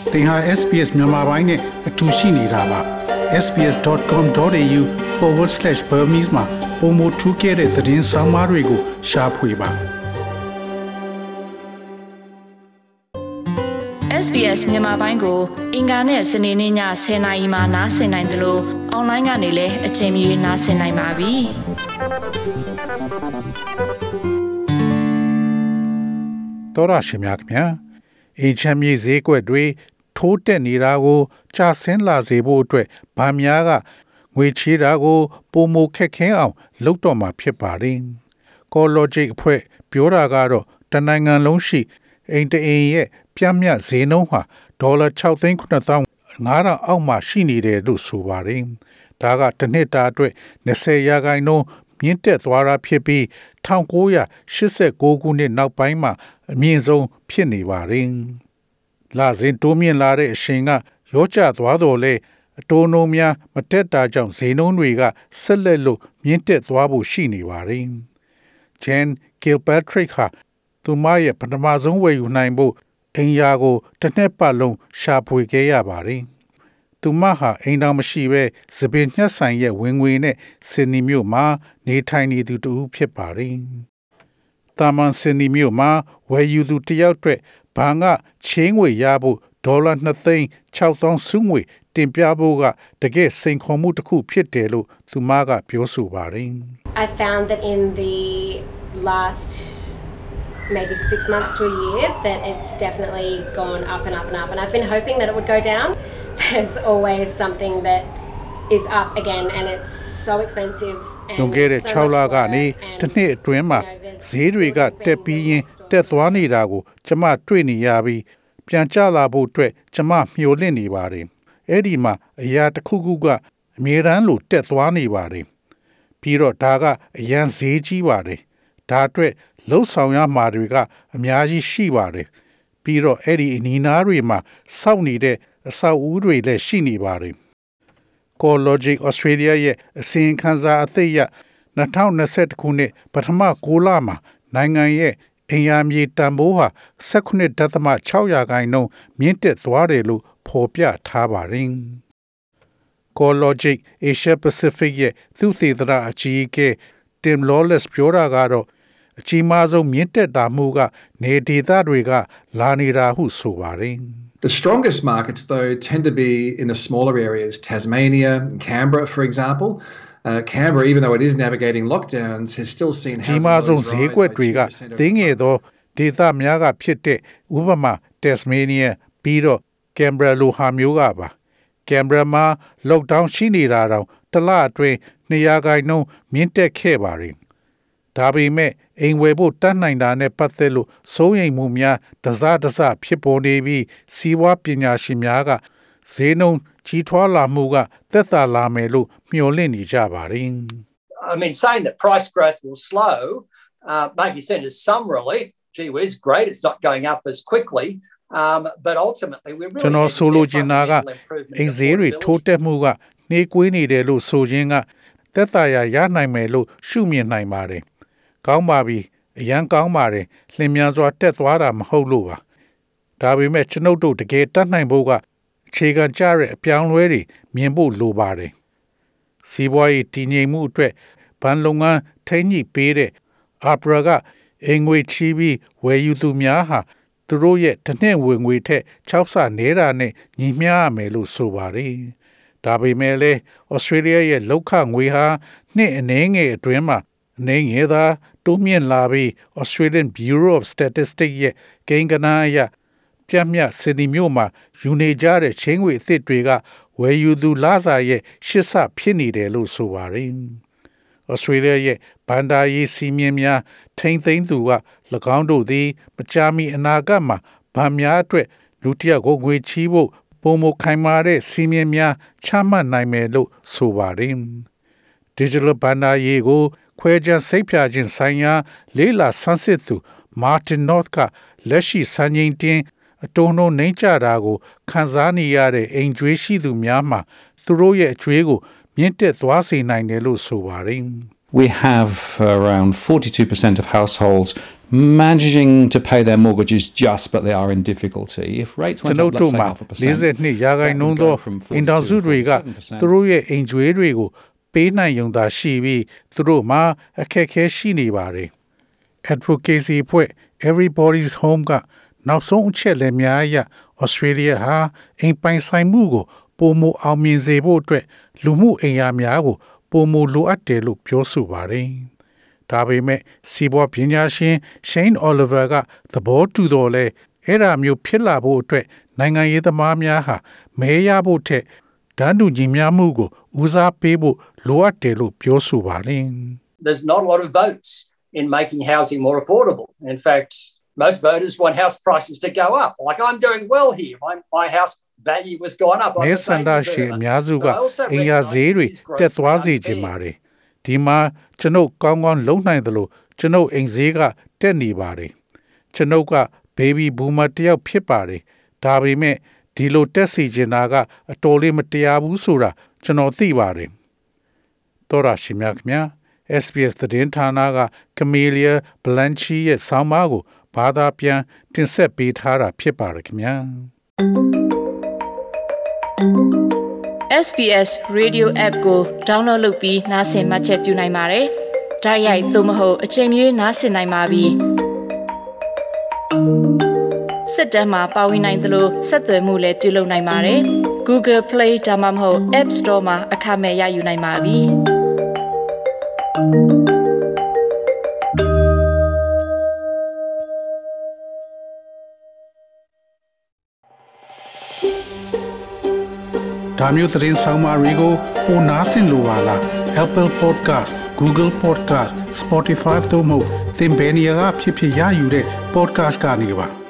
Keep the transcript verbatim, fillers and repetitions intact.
သင်ဟာ S B S မြန်မာပိုင်းနဲ့အတူရှိနေတာပါ s b s dot com dot a u forward slash burmese မှာပုံမထူးခဲ့တဲ့သတင်းစာမားတွေကိုရှားဖွေပါ S B S မြန်မာပိုင်းကိုအင်ကာနဲ့စနေနေ့ညဆယ်နာရီမှနားဆင်နိုင်တယ်လို့အွန်လိုင်းကနေလည်းအချိန်မီနားဆင်နိုင်ပါပြီတော်ရရှိမြခင်ဗျာအချမ်းမြေဈေးကွက်တွေထိုးတက်နေတာကိုကြာဆင်းလာစေဖို့အတွက်ဗာများကငွေချေးတာကိုပုံမခက်ခဲအောင်လုပ်တော့မှာဖြစ်ပါတယ်။ CoreLogic အဖွဲ့ပြောတာကတော့တနိုင်ငံလုံးရှိအိမ်တအိမ်ရဲ့ပြမြတ်ဈေးနှုန်းဟာဒေါ်လာ၆သိန်းခုနှစ်သောင်းငါးထောင်အောက်မှာရှိနေတယ်လို့ဆိုပါတယ်။ဒါကတစ်နှစ်တာအတွက်20ရာခိုင်နှုန်းမြင့်တက်သွားတာဖြစ်ပြီး၁၉၈၉ခုနှစ်နောက်ပိုင်းမှာအမြင့်ဆုံးဖြစ်နေပါတယ်။လာစဉ်တိုးမြင့်လာတဲ့အရှင်ကရောကျသွားတော့လေအတိုးနှုန်းများမတက်တာကြောင့်ဈေးနှုန်းတွေကဆက်လက်လို့မြင့်တက်သွားဖို့ရှိနေပါတယ်။ Jen Kilpatrick ဟာသူမရဲ့ပထမဆုံးဝယ်ယူနိုင်ဖို့အိမ်ယာကိုတစ်နှစ်ပတ်လုံးရှာဖွေခဲ့ရပါတယ်။သူမဟာအိမ်တော်မရှိပဲစပင်ညှက်ဆိုင်ရဲ့ဝင်ငွေနဲ့စင်နီမြို့မှာနေထိုင်နေသူတူဖြစ်ပါတယ်။တာမန်စင်နီမြို့မှာဝယ်ယူသူတယောက်အတွက်ဘာငါချေးငွေရဖို့ဒေါ်လာနှစ်သိန်းခြောက်သောင်းစုငွေတင်ပြဖို့ကတကယ်စိန်ခေါ်မှုတစ်ခုဖြစ်တယ်လို့သူမကပြောဆိုပါတယ်။ I found that in the last maybe six months to a year that it's definitely gone up and up and up and I've been hoping that it would go down. There's always something that is up again and it's so expensive and လွန်ခဲ့တဲ့၆လကနေတစ်နှစ်အတွင်းမှာဈေးတွေကတက်ပြီးရင်တက်သွားနေတာကိုကျမတွေ့နေရပြီးပြန်ကျလာဖို့အတွက်ကျမမျှော်လင့်နေပါတယ်အဲ့ဒီမှာအရာတစ်ခုခုကအမြဲတမ်းလိုတက်သွားနေပါတယ်ပြီးတော့ဒါကအရန်ဈေးကြီးပါတယ်ဒါအတွက်လှုပ်ဆောင်ရမှာတွေကအများကြီးရှိပါတယ်ပြီးတော့အဲ့ဒီအနီးနားတွေမှာစောင့်နေတဲ့အဆောက်အဦတွေလည်းရှိနေပါတယ် CoreLogic Australia ရဲ့အစီရင်ခံစာအသစ်ရ၂၀၂၁ခုနှစ်ပထမ၉လမှာနိုင်ငံရဲ့အင်ယာမြေတန်ဖိုးဟာ၁၉.၆ရာခိုင်နှုန်းမြင့်တက်သွားတယ်လို့ဖော်ပြထားပါတယ်။ CoreLogic Asia Pacific ရဲ့သုတေသနအကြီးအကဲ Tim Lawless ပြောတာကတော့အကြီးမားဆုံးမြင့်တက်တာမှုကနေဒေသတွေကလာနေတာဟုဆိုပါတယ်။ The strongest markets, though, tend to be in the smaller areas, Tasmania and Canberra, for example. Uh, Canberra, even though it is navigating lockdowns, has still seen housing rise by two percent. တင်းငယ်သောဒေသများကဖြစ်တဲ့ဥပမာ Tasmania ပြီးတော့ Canberra လိုဟာမျိုးကပါ Canberra မှာ lockdown ရှိနေတာတောင်တစ်လအတွင်း၂ရာခိုင်နှုန်းမြင့်တက်ခဲ့ပါတယ်ဒါပေမဲ့အိမ်ဝယ်ဖို့တတ်နိုင်တာနဲ့ပတ်သက်လို့စိုးရိမ်မှုများတစတစဖြစ်ပေါ်နေပြီးစီးပွားပညာရှင်များကဈေးနှုန်းကြီးထွားလာမှုကသက်သာလာမယ်လို့မျှော်လင့်နေကြပါတယ် I mean saying that price growth will slow uh, maybe send us some relief gee whiz great it's not going up as quickly um, but ultimately we really ကျွန်တော်ဆိုလိုချင်တာကအိမ်ဈေးတွေထိုးတက်မှုကနှေးကွေးနေတယ်လို့ဆိုခြင်းကသက်သာရာရနိုင်မယ်လို့ရှုမြင်နိုင်ပါတယ်ကောင်းပါပြီအရန်ကောင်းပါတယ်လျင်မြန်စွာတက်သွားတာမဟုတ်လို့ပါဒါပေမဲ့ကျွန်ုပ်တို့တကယ်တတ်နိုင်ဖို့ကအခြေခံကျတဲ့အပြောင်းလဲတွေမြင်ဖို့လိုပါတယ်စီးပွားရေးတည်ငြိမ်မှုအတွက်ဘဏ်လုပ်ငန်းထိန်းညှိပေးတဲ့အာပရာကအင်ငွေချီးပြီးဝယ်ယူသူများဟာသူတို့ရဲ့တစ်နှစ်ဝင်ငွေထက်၆ဆနေတာနဲ့ညီမျှရမယ်လို့ဆိုပါတယ်ဒါပေမဲ့လည်းဩစတြေးလျရဲ့လောက်ခငွေဟာနှစ်အနည်းငယ်အတွင်းမှာအနေငယ်သာတိုးမြင့်လာပြီး Australian Bureau of Statistics ရဲ့ကိန်းဂဏန်းအရပြတ်မြတ်စင်ဒီမြို့မှာယူနေကြတဲ့ချင်းငွေအသစ်တွေကဝယ်ယူသူလစာရဲ့ရှစ်ဆဖြစ်နေတယ်လို့ဆိုပါတယ်။ Australia ရဲ့ဘန်ဒါရေးစီမင်းများထိမ့်သိမ်းသူက၎င်းတို့သည်မကြာမီအနာဂတ်မှာဗန်များအတွက်လူတစ်ယောက်ကိုငွေချီးဖို့ပုံမခိုင်မာတဲ့စီမင်းများချမှတ်နိုင်မယ်လို့ဆိုပါတယ်။ Digital ဘန်ဒါရေးကိုခွဲခြားစိတ်ဖြာခြင်းဆိုင်ရာလေးလာဆန်းစစ်သူ Martin North ကလက်ရှိစံချိန်တင်အတုံးနှုံနှိမ့်ချတာကိုခံစားနေရတဲ့အိမ်ကျွေးရှိသူများမှာသူတို့ရဲ့အကျွေးကိုမြင့်တက်သွားစေနိုင်တယ်လို့ဆိုပါတယ် we have around forty-two percent of households managing to pay their mortgages just, but they are in difficulty. If rates went up, let's say half a percent, that would go from forty-two to forty-seven percent. သူတို့ရဲ့အိမ်ကြွေးတွေကိုပေးနိုင်ရုံသာရှိပြီးသူတို့မှာအခက်အခဲရှိနေပါတယ် Advocacy ဖွဲ့ Everybody's Home ကနောက်ဆုံးအချက်လက်များအရ Australia ဟာအိမ်ပိုင်ဆိုင်မှုကိုပိုမိုအောင်မြင်စေဖို့အတွက်လူမှုအိမ်ယာများကိုပိုမိုလိုအပ်တယ်လို့ပြောဆိုပါတယ်ဒါပေမဲ့စီးပွားပညာရှင် Shane Oliver ကသဘောတူတော်လဲအဲ့ဒါမျိုးဖြစ်လာဖို့အတွက်နိုင်ငံရေးသမားများဟာမဲရဖို့ထက်တန်းတူညီမျှမှုကိုဦးစားပေးဖို့လိုအပ်တယ်လို့ပြောဆိုပါတယ် There's not a lot of votes in making housing more affordable. In fact, most voters want house prices to go up. Like I'm doing well here. My, my house value was going up. မဲဆန္ဒရှင်အများစုကအင်ယာဈေးတွေတက်သွားစေချင်ပါတယ်ဒီမှာကျွန်ုပ်ကောင်းကောင်းလုံနိုင်သလိုကျွန်ုပ်အိမ်ဈေးကတက်နေပါတယ်ကျွန်ုပ်က baby boomer တယောက်ဖြစ်ပါတယ်ဒါပေမဲ့ဒီလိုတက်စီချင်တာကအတော်လေးမတရားဘူးဆိုတာကျွန်တော်သိပါတယ်တော်ရရှိမြခင်ဗျာ S B S သတင်းဌာနက Camelia Blanchi ရဲ့ဆောင်းပါးကိုဘာသာပြန်တင်ဆက်ပေးထားတာဖြစ်ပါတယ်ခင်ဗျာ S B S Radio App ကို download လုပ်ပြီးနားဆင်မှတ်ချက်ပြုနိုင်ပါတယ်။တိုက်ရိုက်သို့မဟုတ်အချိန်မီနားဆင်နိုင်ပါပြီ။စစ်တမ်းမှာပါဝင်နိုင်သလိုဆက်သွယ်မှုလည်းပြုလုပ်နိုင်ပါတယ်။ Google Play ဒါမှမဟုတ် App Store မှာအခမဲ့ရယူနိုင်ပါပြီ။ဒါမျိုးသတင်းဆောင်မတွေကိုပိုနားဆင်လိုပါလား Apple Podcast, Google Podcast, Spotify တို့မှာသင်ပင်ရာဖြစ်ဖြစ်ရယူတဲ့ podcast ကနေပါ